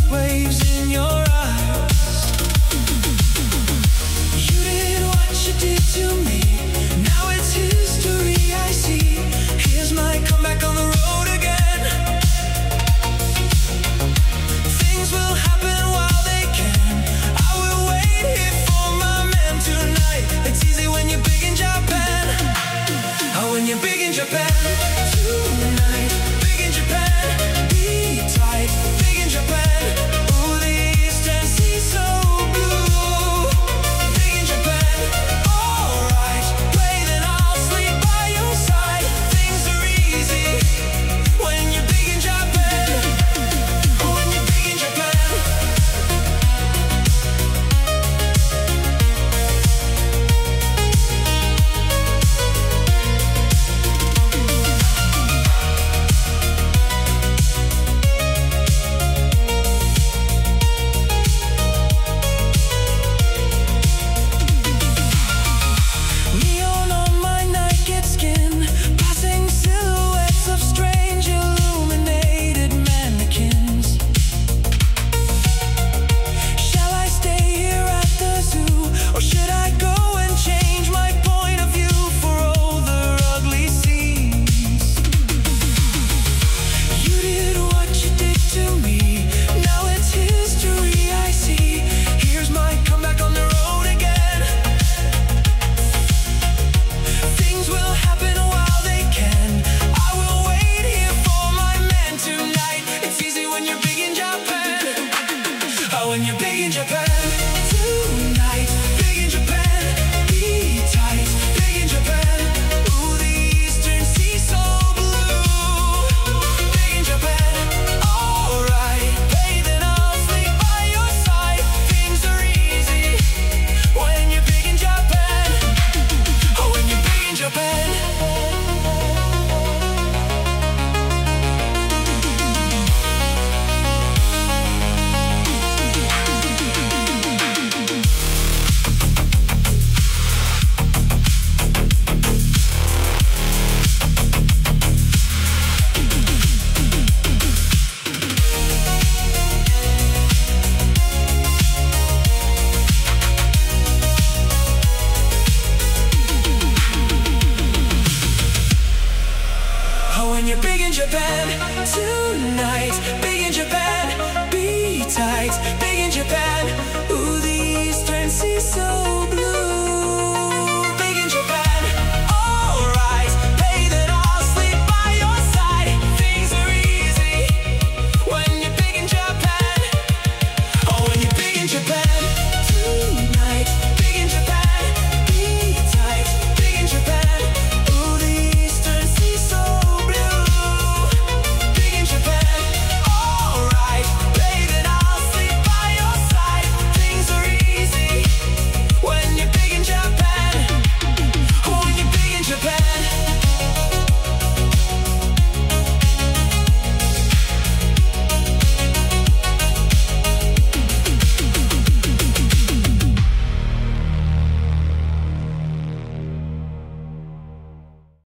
waves in your eyes. You did what you did to me. Now it's history I see. Here's my comeback on the road again. Things will happen while they can. I will wait here for my man tonight. It's easy when you're big in Japan. Oh, when you're big in Japan. Tonight, big in Japan. Be tight, big in Japan. Ooh, the Eastern Sea so blue. Big in Japan. Alright, play then I'll sleep by your side. Things are easy when you're big in Japan. When you're big in Japan. Neon on my naked skin, passing silhouettes of strange illuminated mannequins. Shall I stay here at the zoo, or should I go and change my point of view for all the ugly scenes? You did what you did to me. Now it's history I see. Here's my comeback on the road again. Things will happen while they can. I will wait here for my man tonight. It's easy when you're